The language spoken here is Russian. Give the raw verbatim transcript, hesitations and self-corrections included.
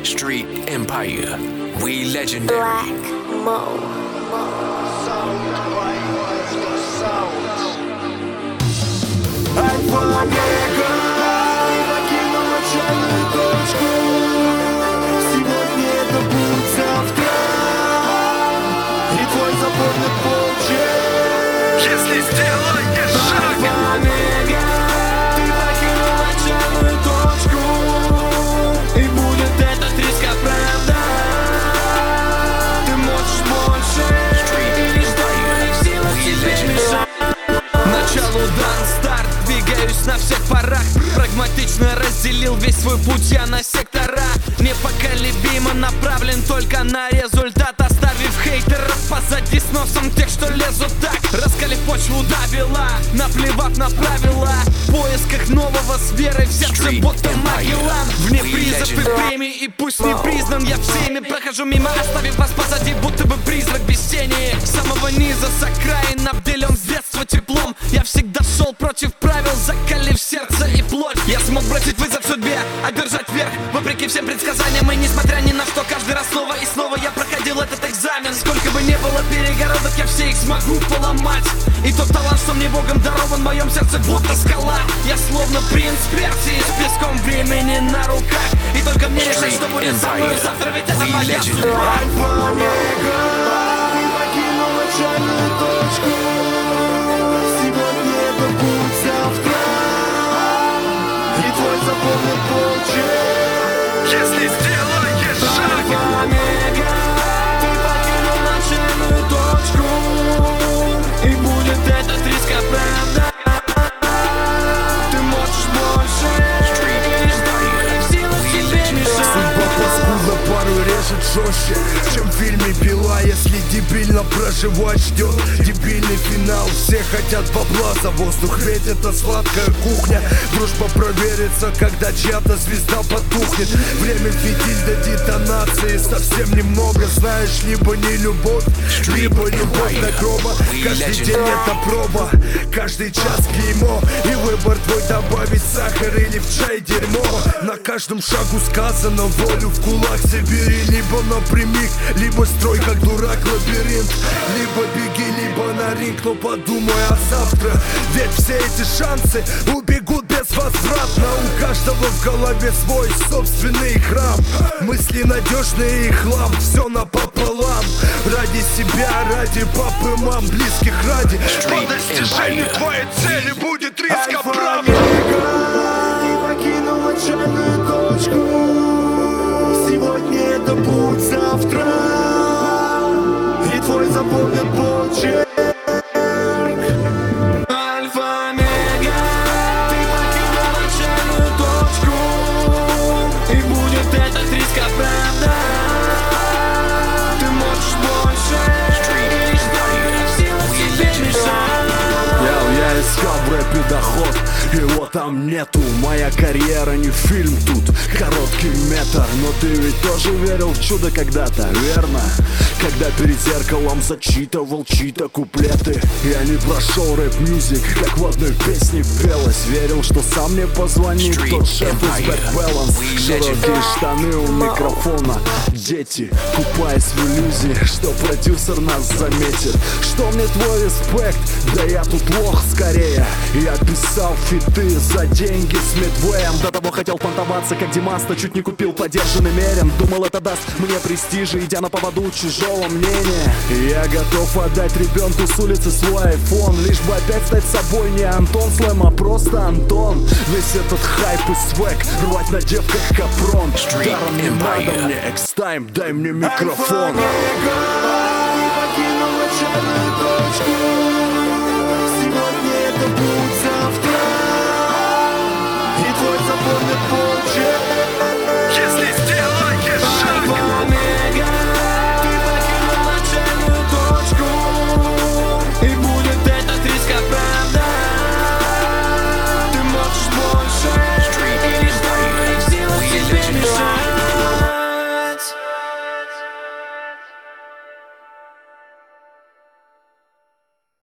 Street Empire. We legendary. Black Mo. Альфа-омега, покинул начальную точку. Сегодня это будет завтра. И твой заборный полчек. Если сделаешь шаг, Альфа-омега, ты покинул начальную точку. И будет этот риск оправдан. Ты можешь больше. И что их сила тебе мешает. Началу дан старт, двигаюсь на всех парах. Прагматично разделил весь свой путь я на сектора. Непоколебимо направлен только на результат, оставив хейтеров позади с носом тех, что лезут так. Раскалив почву до бела, наплевав на правила. В поисках нового с верой в сердце, будто Магеллан. Вне призов и премий, и пусть не признан я всеми. Прохожу мимо, оставив вас позади, будто бы призрак без тени. С самого низа, с окраин, обделен с детства теплом. Я всегда шел против правил, закалив сердце и плоть. Я смог бросить вызов судьбе, одержать верх вопреки всем предсказаниям. И несмотря ни на что, каждый раз снова и снова я проходил этот экзамен. Сколько бы не было перегородок, я все их смогу поломать. И тот талант, что мне Богом дарован, в моем сердце будто скала. Я словно принц Персии с песком времени на руках. И только мне решать, что будет со мной завтра, ведь это моя судьба. Альфа-омега, ты покинул начальную точку. Сегодня это будет завтра. И твой заборный полчек. если сделаешь шаг, Альфа-омега, ты покинул начальную точку. И будет этот риск оправдан. Ты можешь больше. И что их сила тебе мешает. Судьба паскудно порой режет жестче, чем в фильме «Пила». Если дебильно проживать ждет дебильный финал. Все хотят бабла за воздух, ведь это сладкая кухня. Дружба проверится, когда чья-то звезда потухнет. Время фитиль до детонации, совсем немного. Знаешь, либо не любовь, либо любовь до гроба. Каждый день это проба, каждый час клеймо. И выбор твой: добавить сахар или в чай дерьмо. На каждом шагу сказано: волю в кулак собери. Либо напрямик, либо строй как дурак лабиринт. Либо беги, либо на ринг, но подумай о завтра. Ведь все эти шансы убегут безвозвратно. У каждого в голове свой собственный храм. Мысли надежные и хлам, все напополам. Ради себя, ради папы, мам, близких ради. По достижению твоей цели будет риск оправдан. Ты покинул начальную точку. Сегодня это будет завтра. И твой заборный полчек. Альфа-омега, ты покинул начальную точку. И будет этот риск оправдан. Ты можешь больше. И что их сила тебе мешает. Я искал в рэпе доход, его там нету. Моя карьера не фильм, тут короткий метр. Но ты ведь тоже верил в чудо когда-то, верно? Когда перед зеркалом зачитывал чьи-то куплеты. Я не прошел рэп-мьюзик, как в одной песне пелось. Верил, что сам мне позвонит тот шеф из Bad Balance. Широкие штаны у микрофона, дети, купаясь в иллюзии, что продюсер нас заметит. Что мне твой респект? Да я тут лох скорее. Я писал фиты за деньги с Медвеем. До того хотел понтоваться, как Димаста, чуть не купил подержанный мерен. Думал, это даст мне престижа, идя на поводу чужого мнения. Я готов отдать ребенку с улицы свой айфон, лишь бы опять стать собой. Не Антон Слэм, а просто Антон. Весь этот хайп и свек рвать на девках капрон. Даром не надо мне экстайм, дай мне микрофон. Альфа-омега, ты покинул начальную